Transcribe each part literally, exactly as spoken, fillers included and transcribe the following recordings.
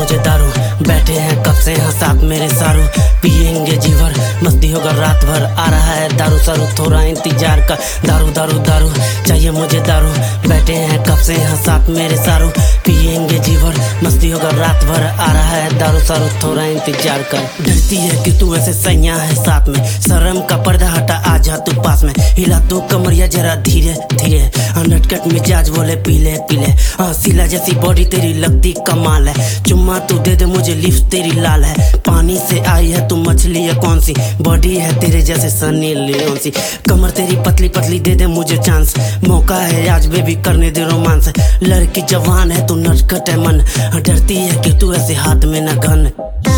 मुझे दारू, बैठे हैं कब से यहाँ साथ मेरे सारू, पिएंगे जीवर, मस्ती होगा रात भर, आ रहा है दारू सारू, थोड़ा इंतजार का, दारू दारू दारू चाहिए मुझे दारू, बैठे हैं कब से यहाँ साथ मेरे सारू, पिएंगे जीवर, मस्ती होगा रात भर, आ रहा है दारू सारू, थोड़ा इंतजार कर। डरती है कि तू ऐसे सैया है साथ में, शर्म का पर्दा हटा आ जा तू पास में, हिला तो कमरिया जरा धीरे धीरे, नटकट मिजाज बोले पीले पीले, सिला जैसी बॉडी तेरी लगती कमाल है, चुम्मा तू दे दे मुझे लिप्स तेरी लाल है, पानी से आई है तू मछली है कौन सी, बॉडी है तेरे जैसे सनी लियोन सी, कमर तेरी पतली पतली दे दे मुझे चांस, मौका है आज बेबी करने दे रोमांस, लड़की जवान है तू नटखट है मन, डरती है कि तू ऐसे हाथ में न गन।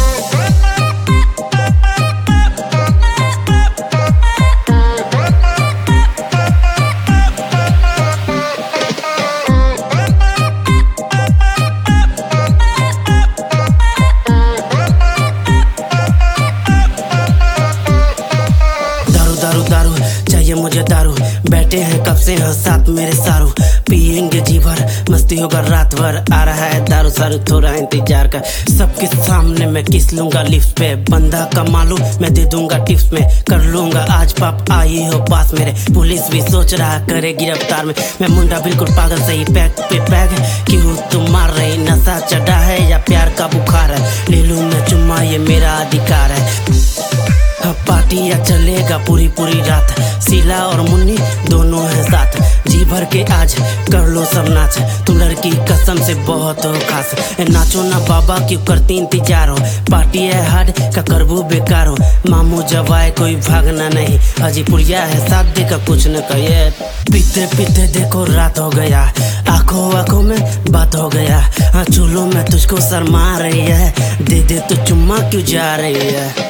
दारू दारू चाहिए मुझे दारू, बैठे हैं कब से यहाँ साथ मेरे सारू, पिएंगे जी भर, मस्ती होगा रात भर, आ रहा है दारू सारू, थोड़ा इंतजार कर। सबके सामने मैं किस लूंगा लिफ्ट पे, बंदा कमा लूं मैं दे दूंगा टिप्स में, कर लूंगा आज पाप आई हो पास मेरे, पुलिस भी सोच रहा करे गिरफ्तार में, मैं मुंडा बिल्कुल पागल सही पैक पे पैक है, क्यों तुम मार रही, नशा चढ़ा है या प्यार का बुखार है, ले लूं मैं चुम्मा ये मेरा अधिकार है, पार्टी या चलेगा पूरी पूरी रात, शीला और मुन्नी दोनों हैं साथ, जी भर के आज कर लो सब नाच, तुम लड़की कसम से बहुत हो खास, नाचो ना बाबा क्यों करती इंतजार हो, पार्टी है हार्ड का करबू बेकार हो, मामू जवाए कोई भागना नहीं, हाजीपुरिया है साथ दे का कुछ न कहे, पीते पीते देखो रात हो गया, आंखों आंखों में बात हो गया, हाँ चूल्हों में तुझको शर्मा रही है, दे दे तो चुम्मा क्यों जा रही है।